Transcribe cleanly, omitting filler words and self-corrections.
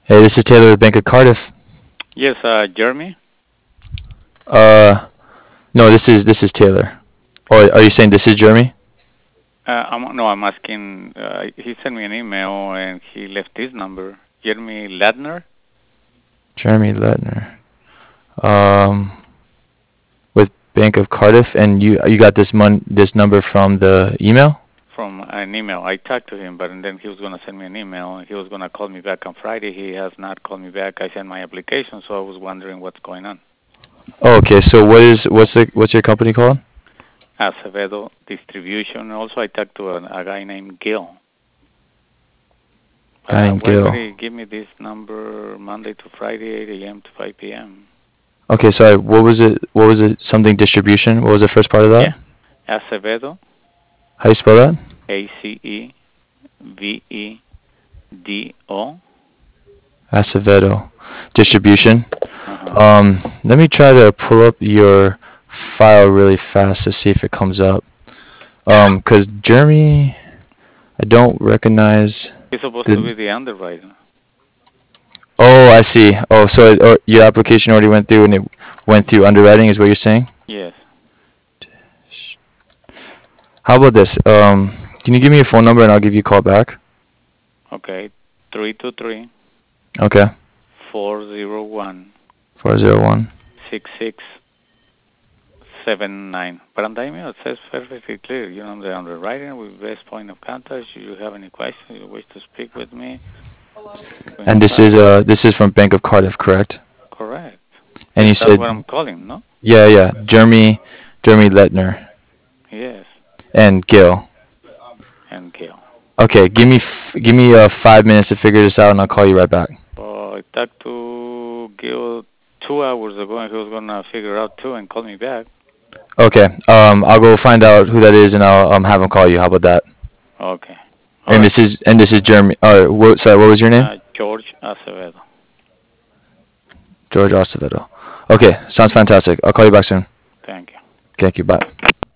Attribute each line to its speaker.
Speaker 1: Hey, this is Taylor with Bank of Cardiff.
Speaker 2: Yes, Jeremy.
Speaker 1: Uh, no, this is Taylor. Or are you saying this is Jeremy?
Speaker 2: I'm asking. He sent me an email and he left his number. Jeremy Ladner
Speaker 1: Jeremy Ledner. Um, with Bank of Cardiff, and you got this number from the email?
Speaker 2: from an email. I talked to him, but and then he was gonna send me an email and he was gonna call me back on Friday. He has not called me back. I sent my application, so I was wondering what's going on.
Speaker 1: Oh, okay. So what's your company called?
Speaker 2: Acevedo Distribution. Also, I talked to a guy named Gil.
Speaker 1: Guy named
Speaker 2: Why would
Speaker 1: Gil.
Speaker 2: he give me this number Monday to Friday, 8 a.m. to 5 p.m.?
Speaker 1: Okay, sorry. What was it? What was it? Something distribution. What was the first part of that?
Speaker 2: Yeah, Acevedo,
Speaker 1: How you spell that?
Speaker 2: ACEVEDO.
Speaker 1: Acevedo distribution.
Speaker 2: Uh-huh.
Speaker 1: Let me try to pull up your file really fast to see if it comes up. 'Cause Jeremy, I don't recognize
Speaker 2: He's supposed to
Speaker 1: the.
Speaker 2: be the underwriter.
Speaker 1: Oh, I see. Oh, so your application already went through and it went through underwriting, is what you're saying?
Speaker 2: Yes.
Speaker 1: How about this? Can you give me your phone number and I'll give you a call back?
Speaker 2: Okay. 323
Speaker 1: Okay.
Speaker 2: 401
Speaker 1: 401.
Speaker 2: 6679. But on the email it says perfectly clear. You know, the underwriter with best point of contact. Should you have any questions, you wish to speak with me,
Speaker 1: And this is from Bank of Cardiff, correct?
Speaker 2: correct.
Speaker 1: And you
Speaker 2: That's
Speaker 1: said
Speaker 2: what I'm calling, no?
Speaker 1: yeah, Jeremy Letner
Speaker 2: Yes.
Speaker 1: and Gil.
Speaker 2: And Gil.
Speaker 1: Okay, give me 5 minutes to figure this out and I'll call you right back.
Speaker 2: I talked to Gil 2 hours ago and he was going to figure out too and call me back.
Speaker 1: Okay. I'll go find out who that is and I'll have him call you. How about that?
Speaker 2: Okay. All
Speaker 1: And
Speaker 2: right.
Speaker 1: this is Jeremy. Sorry, what was your name?
Speaker 2: George Acevedo.
Speaker 1: George Acevedo. Okay, sounds fantastic. I'll call you back soon.
Speaker 2: Thank you.
Speaker 1: Thank you. Bye.